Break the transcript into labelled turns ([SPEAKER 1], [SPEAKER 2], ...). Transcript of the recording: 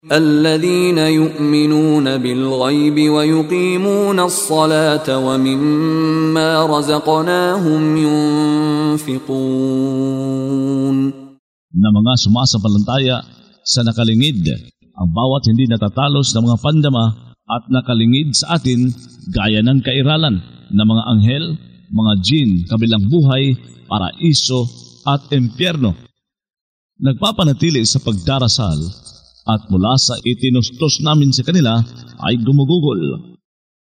[SPEAKER 1] الذين يؤمنون بالغيب ويقيمون الصلاة ومما رزقناهم ينفقون.
[SPEAKER 2] Na mga sumasampalataya sa nakalingid, ang bawat hindi natatalos ng mga pandama at nakalingid sa atin gaya ng kairalan ng mga anghel, mga jin, kabilang buhay, paraiso at impyerno. Nagpapanatili sa pagdarasal at mula sa itinustos namin sa kanila ay gumugugol.